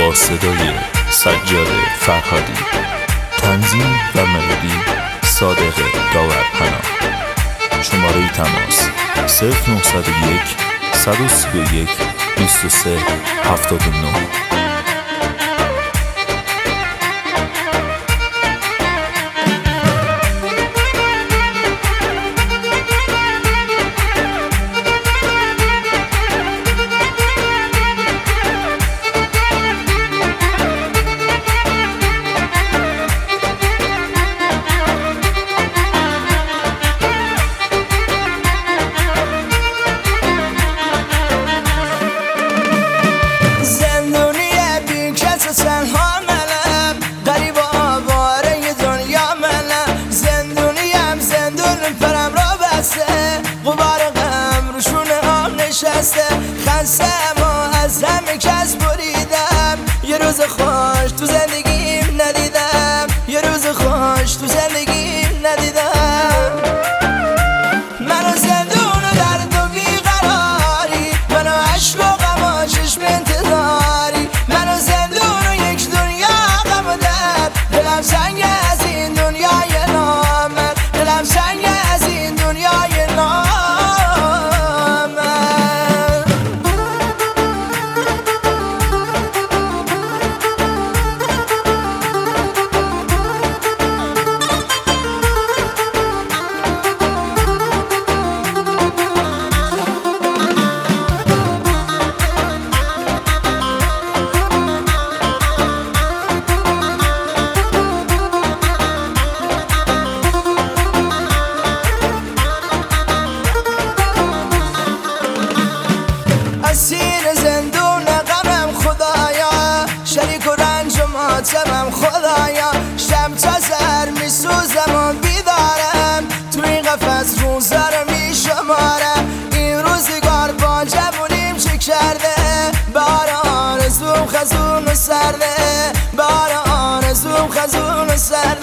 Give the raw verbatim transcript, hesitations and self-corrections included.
با صدای سجاد فرهادی، تنظیم و ملودی صادق داورپناه. شماره تماس صفر نهصد و یک صد و سی و یک بیست و سه هفتاد و نه. خسته ما از همه کس بریدم، یه روز خوش تو زندگیم ندیدم، یه روز خوش تو زندگیم ندیدم. منو زندون و درد و بیقراری، منو عشق و غم و چشم انتظاری، منو زندون و یک دنیا غم و درد. دلم سنگ از این دنیای نامرد، دلم سنگ از این دنیای نامرد. اسیر زندون غمم خدایا، شریک و رنج و ماتمم خدایا. شب تا سر میسوزم و بیدارم، توی قفس روزا رو میشمارم. این روزگار با جوونیم چه کرده، بار آرزوم خزون و سرده، بار آرزوم خزون و سرده.